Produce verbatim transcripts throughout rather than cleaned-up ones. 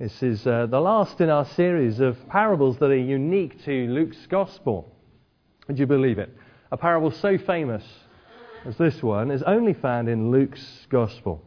This is uh, the last in our series of parables that are unique to Luke's Gospel. Would you believe it? A parable so famous as this one is only found in Luke's Gospel.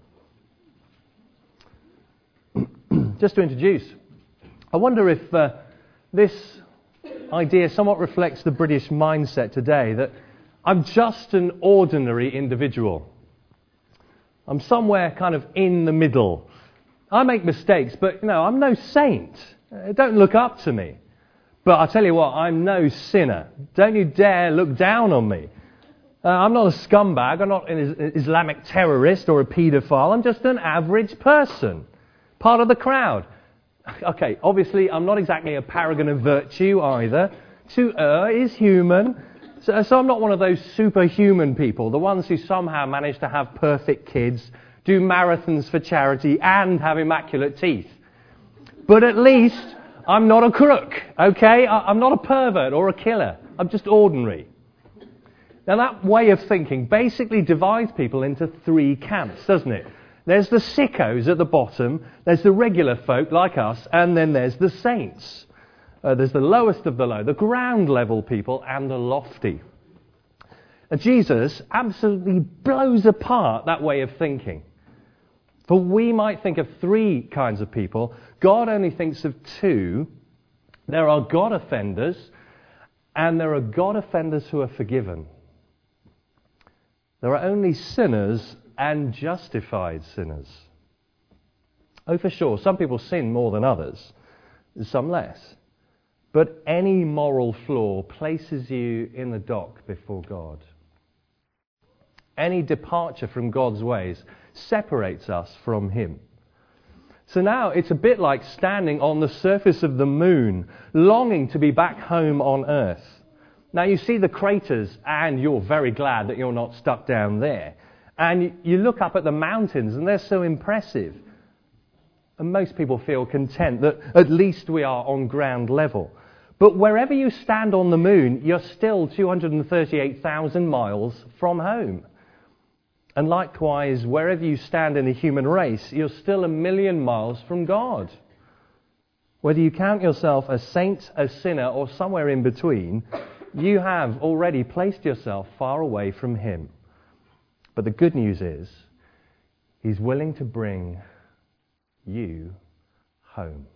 Just to introduce, I wonder if uh, this idea somewhat reflects the British mindset today, that I'm just an ordinary individual. I'm somewhere kind of in the middle. I make mistakes, but you know, I'm no saint. Don't look up to me. But I tell you what, I'm no sinner. Don't you dare look down on me. Uh, I'm not a scumbag. I'm not an Islamic terrorist or a paedophile. I'm just an average person, part of the crowd. Okay, obviously, I'm not exactly a paragon of virtue either. To err is human. So, so I'm not one of those superhuman people, the ones who somehow manage to have perfect kids, do marathons for charity, and have immaculate teeth. But at least I'm not a crook, okay? I'm not a pervert or a killer. I'm just ordinary. Now that way of thinking basically divides people into three camps, doesn't it? There's the sickos at the bottom, there's the regular folk like us, and then there's the saints. Uh, there's the lowest of the low, the ground level people, and the lofty. And Jesus absolutely blows apart that way of thinking. For we might think of three kinds of people. God only thinks of two. There are God offenders, and there are God offenders who are forgiven. There are only sinners and justified sinners. Oh, for sure, some people sin more than others, some less. But any moral flaw places you in the dock before God. Any departure from God's ways separates us from Him. So now it's a bit like standing on the surface of the moon, longing to be back home on Earth. Now you see the craters and you're very glad that you're not stuck down there. And you look up at the mountains and they're so impressive. And most people feel content that at least we are on ground level. But wherever you stand on the moon, you're still two hundred thirty-eight thousand miles from home. And likewise, wherever you stand in the human race, you're still a million miles from God. Whether you count yourself a saint, a sinner, or somewhere in between, you have already placed yourself far away from Him. But the good news is, He's willing to bring you home.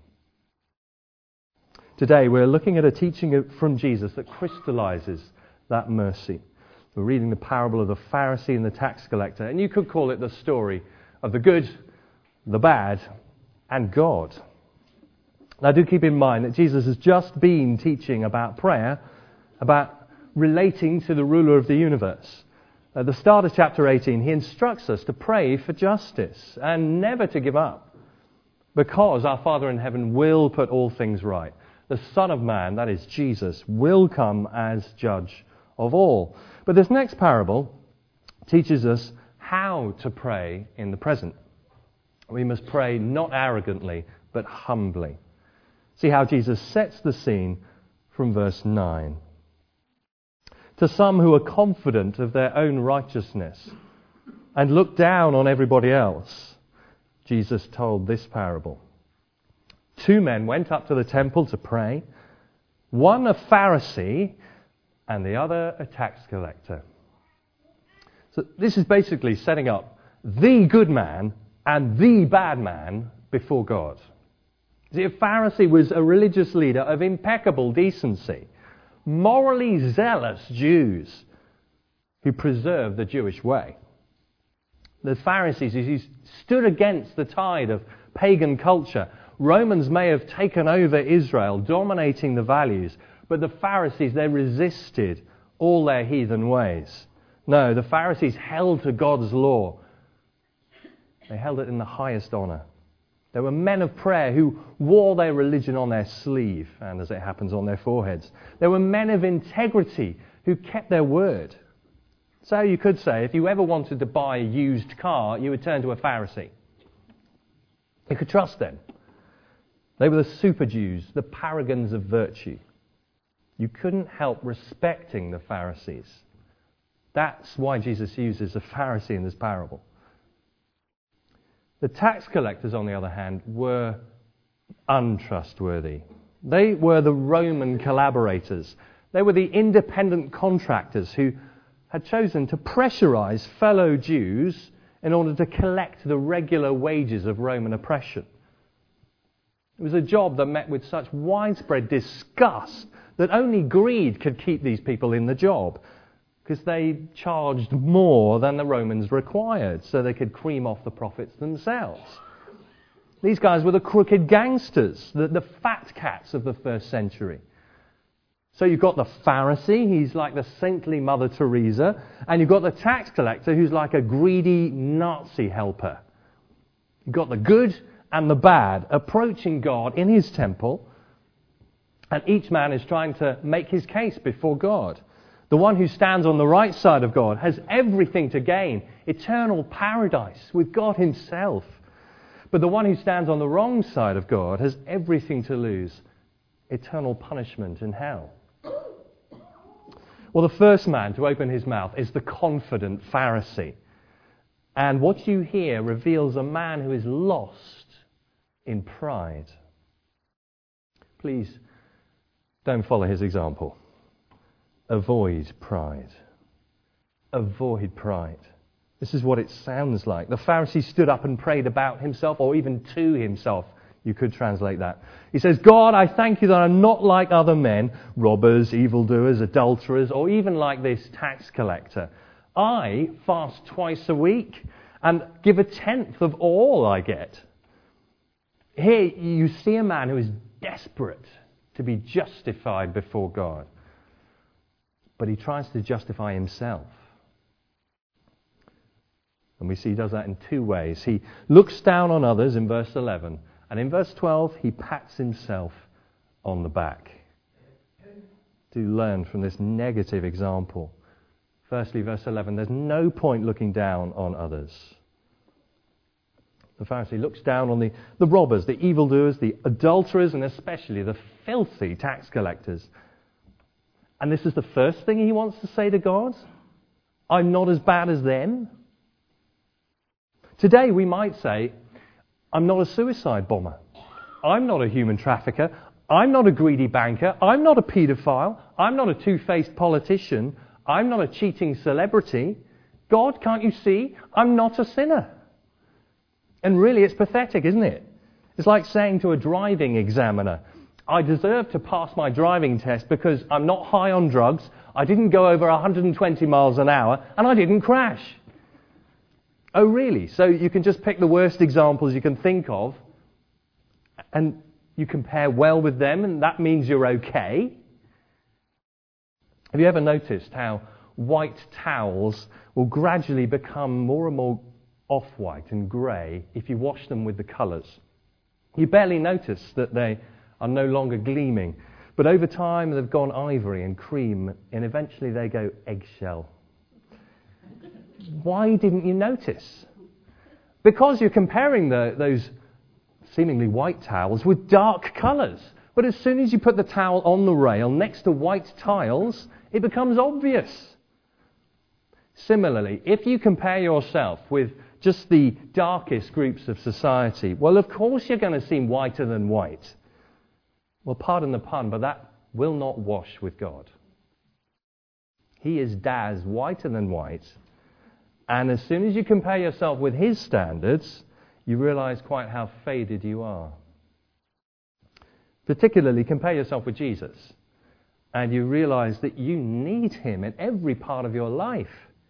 Today, we're looking at a teaching from Jesus that crystallizes that mercy. We're reading the parable of the Pharisee and the tax collector, and you could call it the story of the good, the bad, and God. Now do keep in mind that Jesus has just been teaching about prayer, about relating to the ruler of the universe. At the start of chapter eighteen, he instructs us to pray for justice and never to give up, because our Father in heaven will put all things right. The Son of Man, that is Jesus, will come as judge of all. But this next parable teaches us how to pray in the present. We must pray not arrogantly, but humbly. See how Jesus sets the scene from verse nine. To some who are confident of their own righteousness and look down on everybody else, Jesus told this parable. Two men went up to the temple to pray, one a Pharisee and the other a tax collector. So this is basically setting up the good man and the bad man before God. See, a Pharisee was a religious leader of impeccable decency, morally zealous Jews who preserved the Jewish way. The Pharisees, who stood against the tide of pagan culture. Romans may have taken over Israel, dominating the values, but the Pharisees, they resisted all their heathen ways. No, the Pharisees held to God's law. They held it in the highest honour. They were men of prayer who wore their religion on their sleeve, and as it happens, on their foreheads. They were men of integrity who kept their word. So you could say, if you ever wanted to buy a used car, you would turn to a Pharisee. You could trust them. They were the super Jews, the paragons of virtue. You couldn't help respecting the Pharisees. That's why Jesus uses a Pharisee in this parable. The tax collectors, on the other hand, were untrustworthy. They were the Roman collaborators. They were the independent contractors who had chosen to pressurize fellow Jews in order to collect the regular wages of Roman oppression. It was a job that met with such widespread disgust that only greed could keep these people in the job, because they charged more than the Romans required so they could cream off the profits themselves. These guys were the crooked gangsters, the, the fat cats of the first century. So you've got the Pharisee, he's like the saintly Mother Teresa, and you've got the tax collector who's like a greedy Nazi helper. You've got the good and the bad approaching God in his temple, and each man is trying to make his case before God. The one who stands on the right side of God has everything to gain, eternal paradise with God himself. But the one who stands on the wrong side of God has everything to lose, eternal punishment in hell. Well, the first man to open his mouth is the confident Pharisee. And what you hear reveals a man who is lost in pride. Please don't follow his example. Avoid pride. Avoid pride. This is what it sounds like. The Pharisee stood up and prayed about himself, or even to himself. You could translate that. He says, God, I thank you that I'm not like other men, robbers, evildoers, adulterers, or even like this tax collector. I fast twice a week and give a tenth of all I get. Here you see a man who is desperate to be justified before God. But he tries to justify himself. And we see he does that in two ways. He looks down on others in verse eleven. And in verse twelve, he pats himself on the back. Do learn from this negative example. Firstly, verse eleven, there's no point looking down on others. The Pharisee looks down on the, the robbers, the evildoers, the adulterers, and especially the filthy tax collectors. And this is the first thing he wants to say to God? I'm not as bad as them. Today we might say, I'm not a suicide bomber. I'm not a human trafficker. I'm not a greedy banker. I'm not a paedophile. I'm not a two-faced politician. I'm not a cheating celebrity. God, can't you see? I'm not a sinner. And really, it's pathetic, isn't it? It's like saying to a driving examiner, I deserve to pass my driving test because I'm not high on drugs, I didn't go over one hundred twenty miles an hour, and I didn't crash. Oh, really? So you can just pick the worst examples you can think of, and you compare well with them, and that means you're okay? Have you ever noticed how white towels will gradually become more and more off-white and grey if you wash them with the colours? You barely notice that they are no longer gleaming, but over time they've gone ivory and cream, and eventually they go eggshell. Why didn't you notice? Because you're comparing the, those seemingly white towels with dark colours. But as soon as you put the towel on the rail next to white tiles, it becomes obvious. Similarly, if you compare yourself with just the darkest groups of society, well, of course you're going to seem whiter than white. Well, pardon the pun, but that will not wash with God. He is Daz, whiter than white. And as soon as you compare yourself with his standards, you realize quite how faded you are. Particularly, compare yourself with Jesus, and you realize that you need him in every part of your life.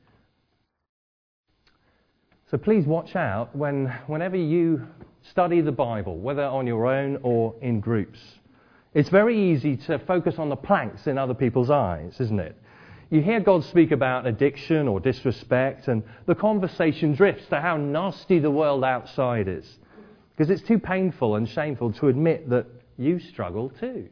So please watch out when, whenever you study the Bible, whether on your own or in groups. It's very easy to focus on the planks in other people's eyes, isn't it? You hear God speak about addiction or disrespect, and the conversation drifts to how nasty the world outside is, because it's too painful and shameful to admit that you struggle too.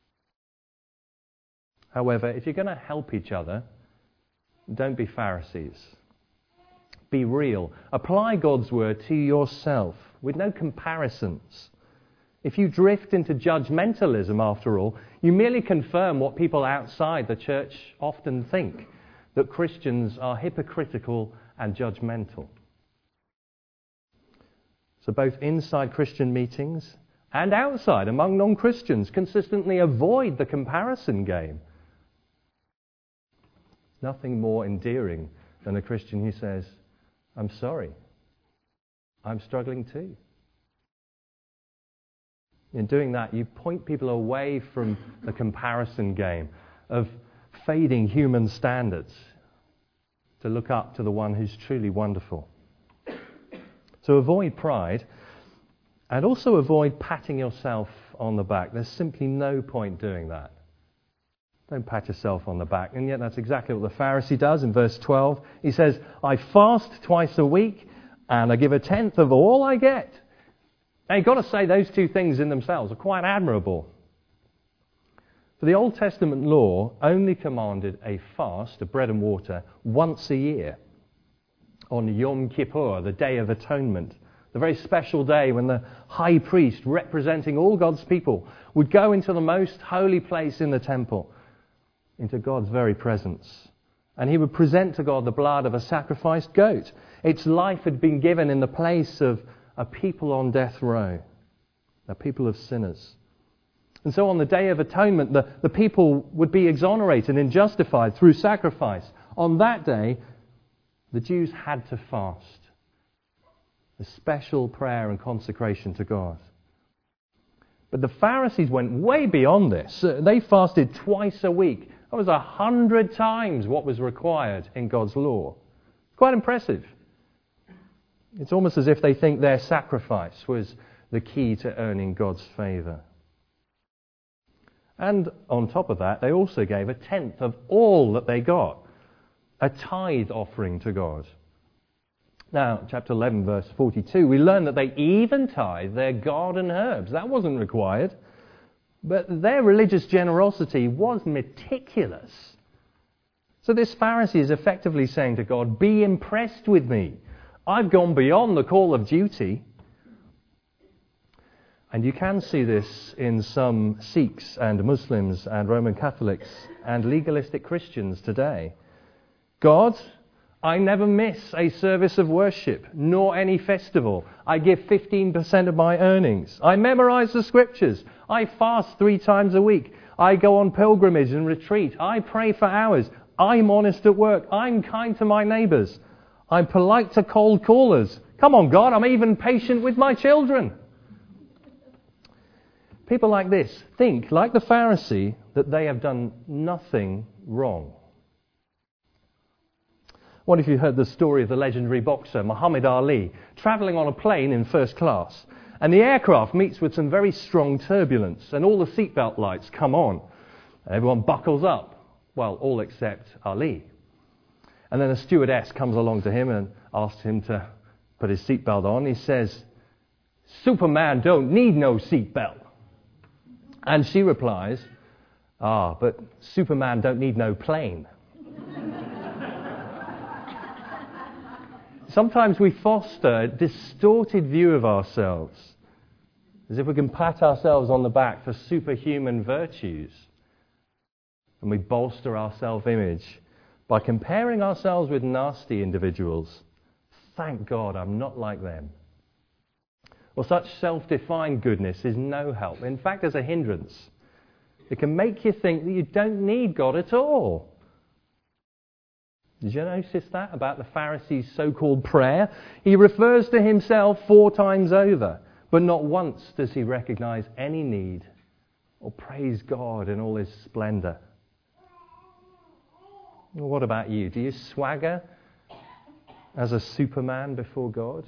However, if you're going to help each other, don't be Pharisees. Be real. Apply God's word to yourself with no comparisons. If you drift into judgmentalism, after all, you merely confirm what people outside the church often think, that Christians are hypocritical and judgmental. So both inside Christian meetings and outside among non-Christians consistently avoid the comparison game. Nothing more endearing than a Christian who says, I'm sorry, I'm struggling too. In doing that, you point people away from the comparison game of fading human standards to look up to the one who's truly wonderful. So avoid pride, and also avoid patting yourself on the back. There's simply no point doing that. Don't pat yourself on the back. And yet that's exactly what the Pharisee does in verse twelve. He says, I fast twice a week and I give a tenth of all I get. Now you've got to say those two things in themselves are quite admirable. For the Old Testament law only commanded a fast of bread and water once a year on Yom Kippur, the Day of Atonement, the very special day when the high priest, representing all God's people, would go into the most holy place in the temple, into God's very presence. And he would present to God the blood of a sacrificed goat. Its life had been given in the place of a people on death row, a people of sinners. And so on the Day of Atonement, the, the people would be exonerated and justified through sacrifice. On that day, the Jews had to fast. A special prayer and consecration to God. But the Pharisees went way beyond this. They fasted twice a week. That was a hundred times what was required in God's law. Quite impressive. It's almost as if they think their sacrifice was the key to earning God's favour. And on top of that, they also gave a tenth of all that they got. A tithe offering to God. Now, chapter eleven, verse forty-two, we learn that they even tithe their garden herbs. That wasn't required. But their religious generosity was meticulous. So this Pharisee is effectively saying to God, be impressed with me. I've gone beyond the call of duty. And you can see this in some Sikhs and Muslims and Roman Catholics and legalistic Christians today. God, I never miss a service of worship, nor any festival. I give fifteen percent of my earnings. I memorize the scriptures. I fast three times a week. I go on pilgrimage and retreat. I pray for hours. I'm honest at work. I'm kind to my neighbours. I'm polite to cold callers. Come on, God, I'm even patient with my children. People like this think, like the Pharisee, that they have done nothing wrong. What if you heard the story of the legendary boxer Muhammad Ali travelling on a plane in first class, and the aircraft meets with some very strong turbulence, and all the seatbelt lights come on, and everyone buckles up, well, all except Ali. And then a stewardess comes along to him and asks him to put his seatbelt on. He says, Superman don't need no seatbelt. And she replies, ah, but Superman don't need no plane. Sometimes we foster a distorted view of ourselves, as if we can pat ourselves on the back for superhuman virtues. And we bolster our self-image by comparing ourselves with nasty individuals. Thank God I'm not like them. Well, such self-defined goodness is no help. In fact, as a hindrance. It can make you think that you don't need God at all. Did you notice that about the Pharisee's so-called prayer? He refers to himself four times over, but not once does he recognize any need or praise God in all his splendor. Well, what about you? Do you swagger as a Superman before God?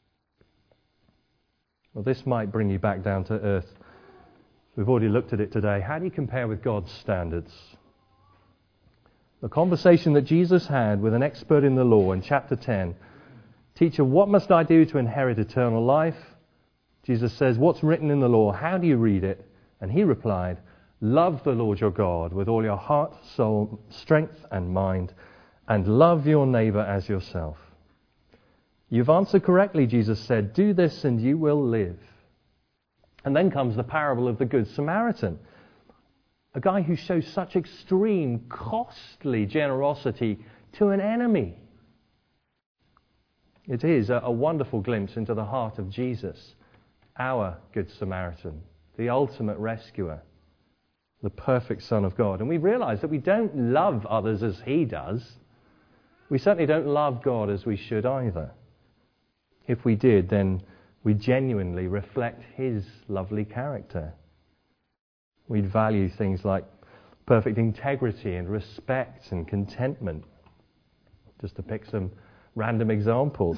Well, this might bring you back down to earth. We've already looked at it today. How do you compare with God's standards? The conversation that Jesus had with an expert in the law in chapter ten. Teacher, what must I do to inherit eternal life? Jesus says, what's written in the law? How do you read it? And he replied, love the Lord your God with all your heart, soul, strength and mind, and love your neighbour as yourself. You've answered correctly, Jesus said. Do this and you will live. And then comes the parable of the Good Samaritan. A guy who shows such extreme, costly generosity to an enemy. It is a, a wonderful glimpse into the heart of Jesus our Good Samaritan, the ultimate rescuer, the perfect Son of God. And we realize that we don't love others as he does. We certainly don't love God as we should either. If we did, then we genuinely reflect his lovely character. We'd value things like perfect integrity and respect and contentment, just to pick some random examples.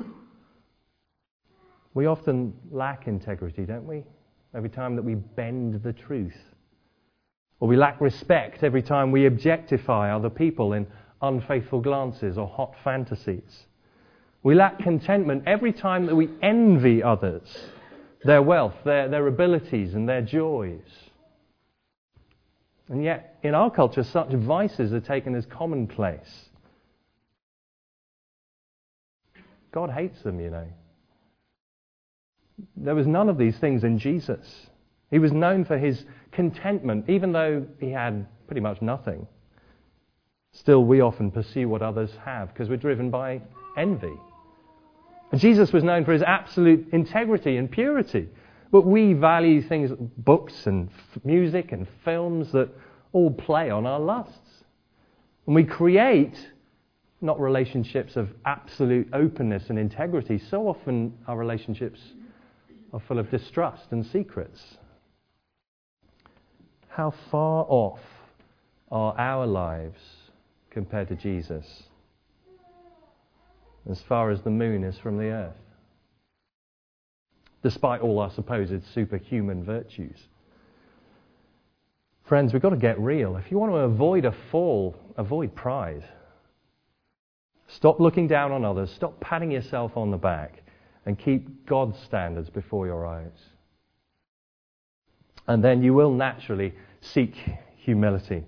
We often lack integrity, don't we? Every time that we bend the truth. Or we lack respect every time we objectify other people in unfaithful glances or hot fantasies. We lack contentment every time that we envy others, their wealth, their, their abilities and their joys. And yet, in our culture, such vices are taken as commonplace. God hates them, you know. There was none of these things in Jesus. He was known for his contentment, even though he had pretty much nothing. Still, we often pursue what others have because we're driven by envy. And Jesus was known for his absolute integrity and purity. But we value things, books and f- music and films that all play on our lusts. And we create not relationships of absolute openness and integrity. So often our relationships are full of distrust and secrets. How far off are our lives compared to Jesus? As far as the moon is from the earth. Despite all our supposed superhuman virtues. Friends, we've got to get real. If you want to avoid a fall, avoid pride. Stop looking down on others. Stop patting yourself on the back. And keep God's standards before your eyes. And then you will naturally seek humility.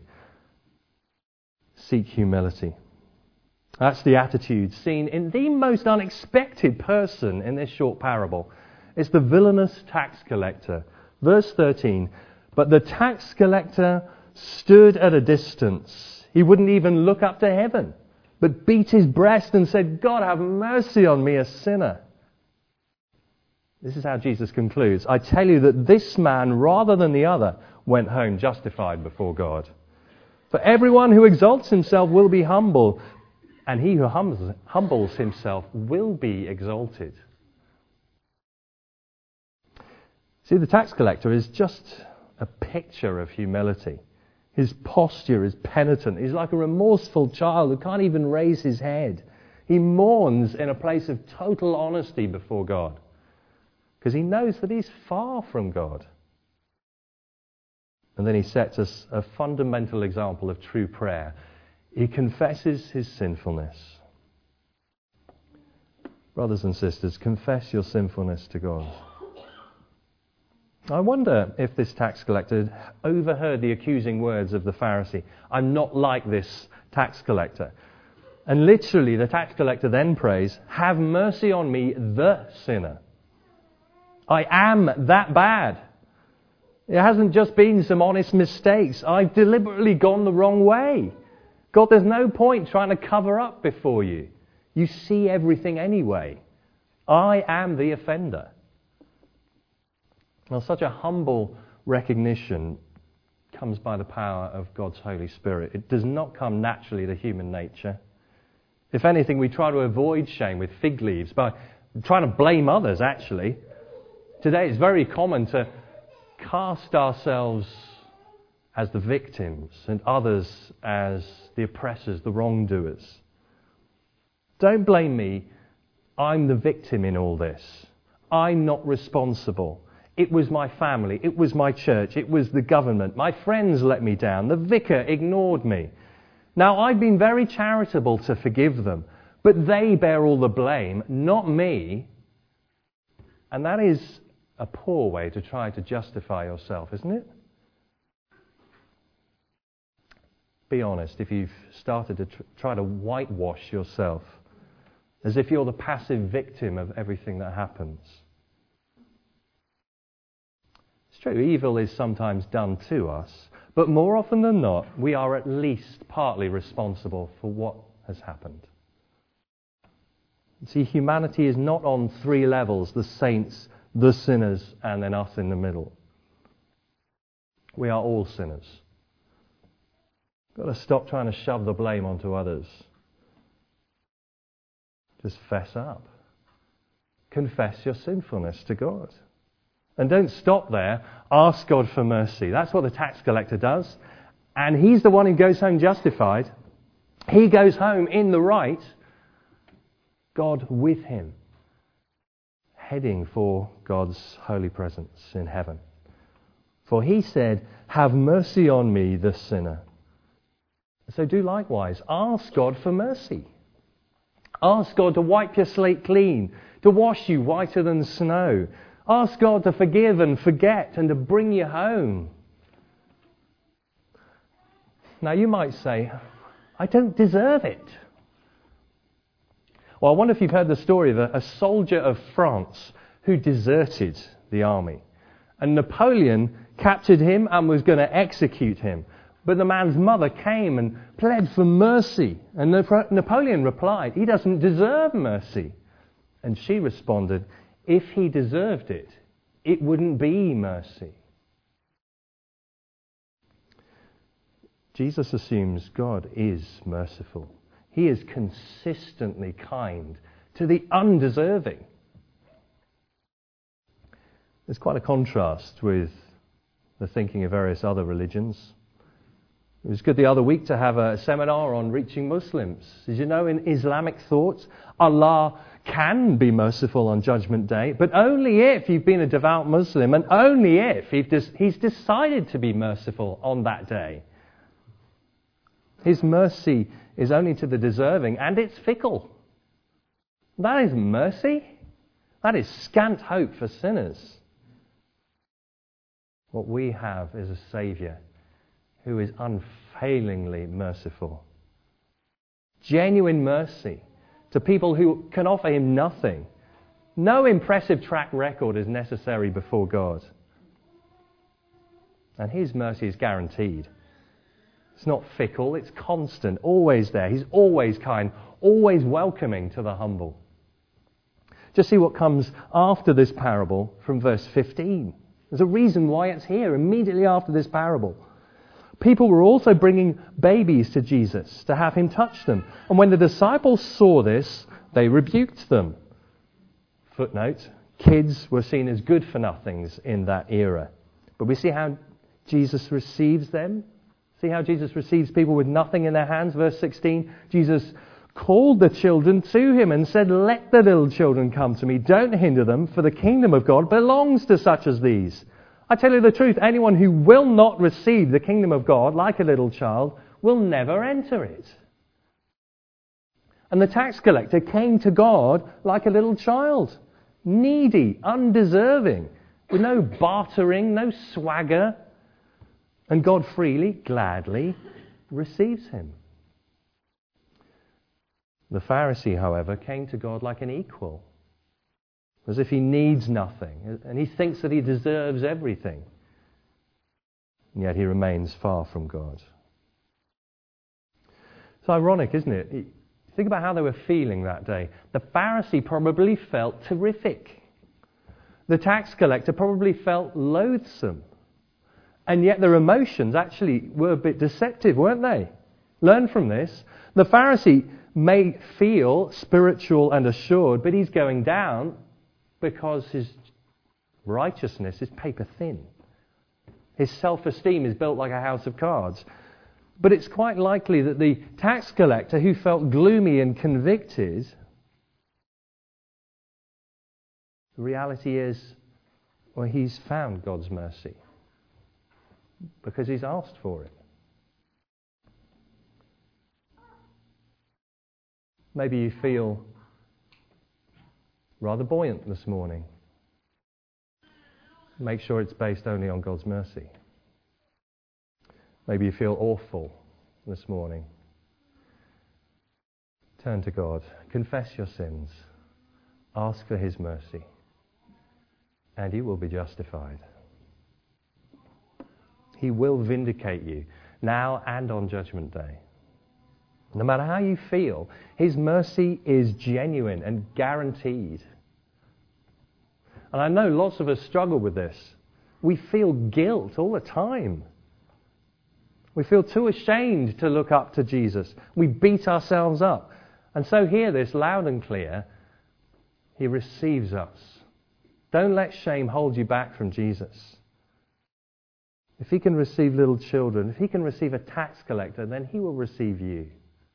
Seek humility. That's the attitude seen in the most unexpected person in this short parable. It's the villainous tax collector. Verse thirteen, but the tax collector stood at a distance. He wouldn't even look up to heaven, but beat his breast and said, God, have mercy on me, a sinner. This is how Jesus concludes. I tell you that this man, rather than the other, went home justified before God. For everyone who exalts himself will be humble, and he who humbles, humbles himself will be exalted. See, the tax collector is just a picture of humility. His posture is penitent. He's like a remorseful child who can't even raise his head. He mourns in a place of total honesty before God, because he knows that he's far from God. And then he sets us a fundamental example of true prayer. He confesses his sinfulness. Brothers and sisters, confess your sinfulness to God. I wonder if this tax collector overheard the accusing words of the Pharisee. I'm not like this tax collector. And literally the tax collector then prays, have mercy on me, the sinner. I am that bad. It hasn't just been some honest mistakes. I've deliberately gone the wrong way. God, there's no point trying to cover up before you. You see everything anyway. I am the offender. Well, such a humble recognition comes by the power of God's Holy Spirit. It does not come naturally to human nature. If anything, we try to avoid shame with fig leaves by trying to blame others, actually. Today it's very common to cast ourselves as the victims and others as the oppressors, the wrongdoers. Don't blame me. I'm the victim in all this. I'm not responsible. It was my family. It was my church. It was the government. My friends let me down. The vicar ignored me. Now, I've been very charitable to forgive them, but they bear all the blame, not me. And that is a poor way to try to justify yourself, isn't it? Be honest, if you've started to tr- try to whitewash yourself as if you're the passive victim of everything that happens. It's true, evil is sometimes done to us, but more often than not, we are at least partly responsible for what has happened. See, humanity is not on three levels, the saints, the sinners, and then us in the middle. We are all sinners. Got to stop trying to shove the blame onto others. Just fess up. Confess your sinfulness to God. And don't stop there. Ask God for mercy. That's what the tax collector does. And he's the one who goes home justified. He goes home in the right. God with him, heading for God's holy presence in heaven. For he said, "Have mercy on me, the sinner." So do likewise. Ask God for mercy. Ask God to wipe your slate clean, to wash you whiter than snow. Ask God to forgive and forget and to bring you home. Now you might say, "I don't deserve it." Well, I wonder if you've heard the story of a, a soldier of France who deserted the army. And Napoleon captured him and was going to execute him. But the man's mother came and pled for mercy. And Napoleon replied, "He doesn't deserve mercy." And she responded, "If he deserved it, it wouldn't be mercy." Jesus assumes God is merciful. He is consistently kind to the undeserving. There's quite a contrast with the thinking of various other religions. It was good the other week to have a seminar on reaching Muslims. As you know, in Islamic thought, Allah can be merciful on Judgment Day, but only if you've been a devout Muslim and only if He's decided to be merciful on that day. His mercy is only to the deserving, and it's fickle. That is mercy. That is scant hope for sinners. What we have is a Saviour who is unfailingly merciful. Genuine mercy to people who can offer him nothing. No impressive track record is necessary before God. And his mercy is guaranteed. It's not fickle, it's constant, always there. He's always kind, always welcoming to the humble. Just see what comes after this parable from verse fifteen. There's a reason why it's here, immediately after this parable. People were also bringing babies to Jesus to have him touch them. And when the disciples saw this, they rebuked them. Footnote, kids were seen as good-for-nothings in that era. But we see how Jesus receives them. See how Jesus receives people with nothing in their hands. Verse sixteen, Jesus called the children to him and said, "Let the little children come to me. Don't hinder them, for the kingdom of God belongs to such as these. I tell you the truth, anyone who will not receive the kingdom of God like a little child will never enter it." And the tax collector came to God like a little child, needy, undeserving, with no bartering, no swagger. And God freely, gladly receives him. The Pharisee, however, came to God like an equal, as if he needs nothing, and he thinks that he deserves everything. And yet he remains far from God. It's ironic, isn't it? Think about how they were feeling that day. The Pharisee probably felt terrific. The tax collector probably felt loathsome. And yet their emotions actually were a bit deceptive, weren't they? Learn from this. The Pharisee may feel spiritual and assured, but he's going down because his righteousness is paper thin. His self-esteem is built like a house of cards. But it's quite likely that the tax collector, who felt gloomy and convicted, the reality is, well, he's found God's mercy because he's asked for it. Maybe you feel rather buoyant this morning. Make sure it's based only on God's mercy. Maybe you feel awful this morning. Turn to God. Confess your sins. Ask for his mercy. And you will be justified. He will vindicate you now and on Judgment Day. No matter how you feel, his mercy is genuine and guaranteed. And I know lots of us struggle with this. We feel guilt all the time. We feel too ashamed to look up to Jesus. We beat ourselves up. And so hear this loud and clear. He receives us. Don't let shame hold you back from Jesus. If he can receive little children, if he can receive a tax collector, then he will receive you.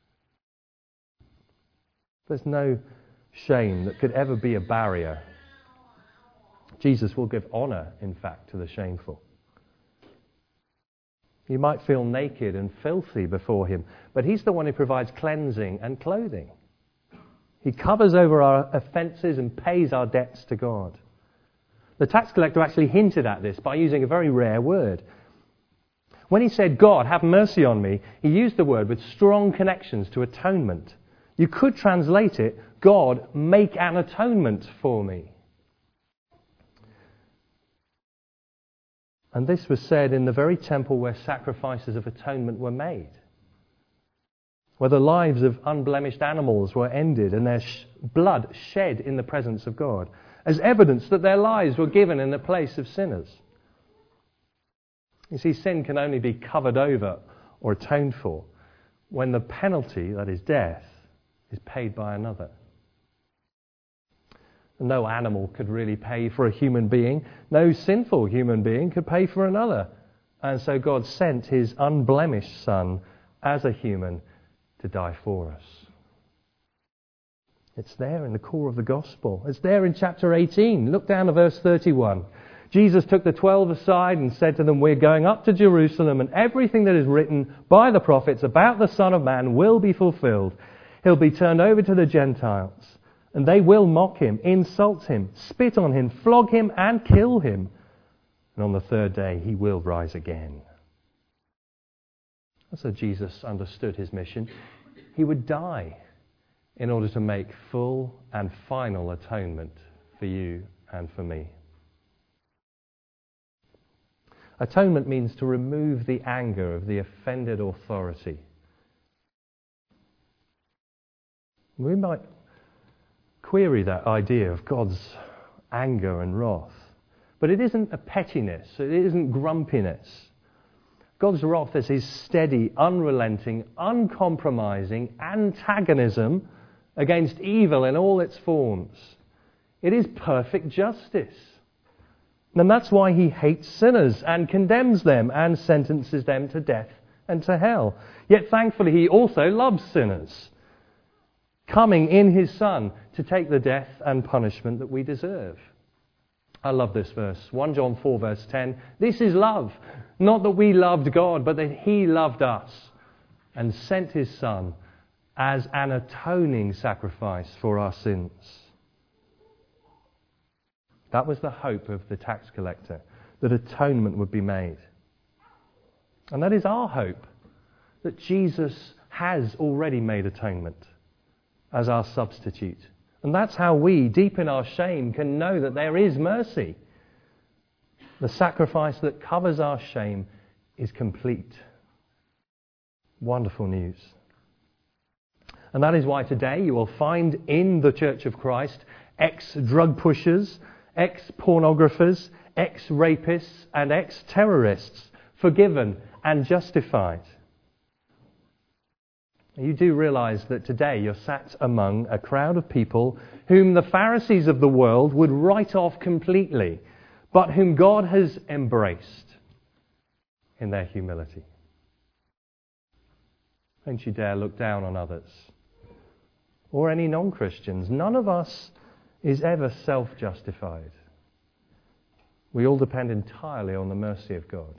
There's no shame that could ever be a barrier. Jesus will give honour, in fact, to the shameful. You might feel naked and filthy before him, but he's the one who provides cleansing and clothing. He covers over our offences and pays our debts to God. The tax collector actually hinted at this by using a very rare word. When he said, God, have mercy on me, he used the word with strong connections to atonement. You could translate it, God, make an atonement for me. And this was said in the very temple where sacrifices of atonement were made, where the lives of unblemished animals were ended and their sh- blood shed in the presence of God, as evidence that their lives were given in the place of sinners. You see, sin can only be covered over or atoned for when the penalty, that is death, is paid by another. No animal could really pay for a human being. No sinful human being could pay for another. And so God sent his unblemished Son as a human to die for us. It's there in the core of the gospel. It's there in chapter eighteen. Look down to verse thirty-one. Jesus took the twelve aside and said to them, we're going up to Jerusalem, and everything that is written by the prophets about the Son of Man will be fulfilled. He'll be turned over to the Gentiles, and they will mock him, insult him, spit on him, flog him, and kill him. And on the third day, he will rise again. That's how Jesus understood his mission. He would die in order to make full and final atonement for you and for me. Atonement means to remove the anger of the offended authority. We might query that idea of God's anger and wrath. But it isn't a pettiness. It isn't grumpiness. God's wrath is his steady, unrelenting, uncompromising antagonism against evil in all its forms. It is perfect justice. And that's why he hates sinners and condemns them and sentences them to death and to hell. Yet thankfully he also loves sinners, coming in his Son to take the death and punishment that we deserve. I love this verse, First John four verse ten. This is love, not that we loved God, but that he loved us and sent his Son as an atoning sacrifice for our sins. That was the hope of the tax collector, that atonement would be made. And that is our hope, that Jesus has already made atonement as our substitute. And that's how we, deep in our shame, can know that there is mercy. The sacrifice that covers our shame is complete. Wonderful news. And that is why today you will find in the Church of Christ ex-drug pushers, ex-pornographers, ex-rapists and ex-terrorists forgiven and justified. You do realise that today you're sat among a crowd of people whom the Pharisees of the world would write off completely, but whom God has embraced in their humility. Don't you dare look down on others or any non-Christians. None of us is ever self-justified. We all depend entirely on the mercy of God.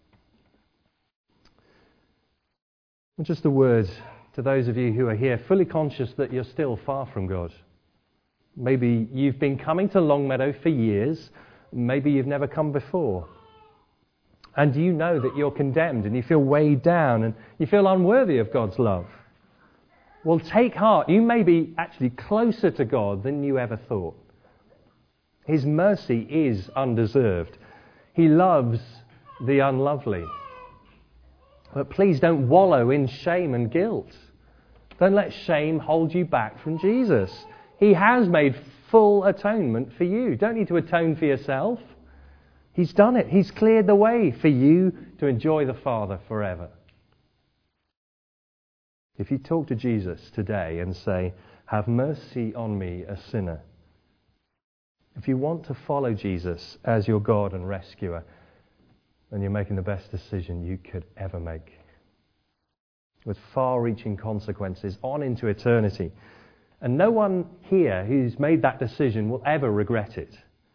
And just a word to those of you who are here fully conscious that you're still far from God. Maybe you've been coming to Longmeadow for years. Maybe you've never come before. And you know that you're condemned and you feel weighed down and you feel unworthy of God's love. Well, take heart. You may be actually closer to God than you ever thought. His mercy is undeserved. He loves the unlovely. But please don't wallow in shame and guilt. Don't let shame hold you back from Jesus. He has made full atonement for you. You don't need to atone for yourself. He's done it. He's cleared the way for you to enjoy the Father forever. If you talk to Jesus today and say, "Have mercy on me, a sinner," if you want to follow Jesus as your God and rescuer, then you're making the best decision you could ever make, with far-reaching consequences on into eternity. And no one here who's made that decision will ever regret it.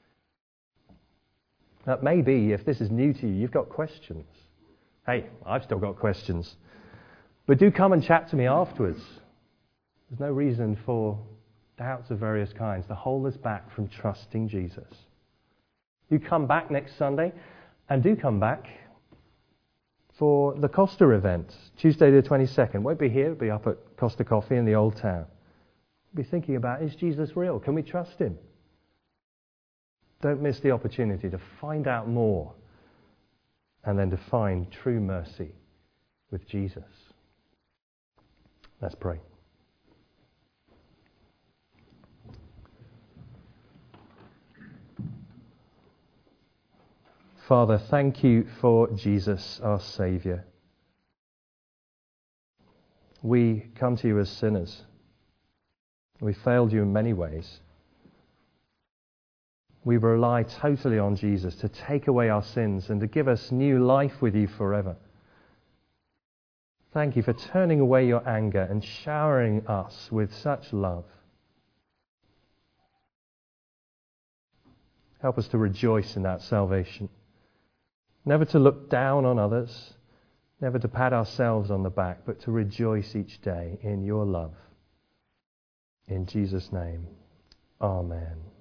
That may be, if this is new to you, you've got questions. Hey, I've still got questions. But do come and chat to me afterwards. There's no reason for doubts of various kinds to hold us back from trusting Jesus. You come back next Sunday, and do come back for the Costa event, Tuesday the twenty-second. Won't be here, it'll be up at Costa Coffee in the Old Town. We'll be thinking about, is Jesus real? Can we trust him? Don't miss the opportunity to find out more and then to find true mercy with Jesus. Let's pray. Father, thank you for Jesus, our Saviour. We come to you as sinners. We failed you in many ways. We rely totally on Jesus to take away our sins and to give us new life with you forever. Thank you for turning away your anger and showering us with such love. Help us to rejoice in that salvation. Never to look down on others, never to pat ourselves on the back, but to rejoice each day in your love. In Jesus' name, amen.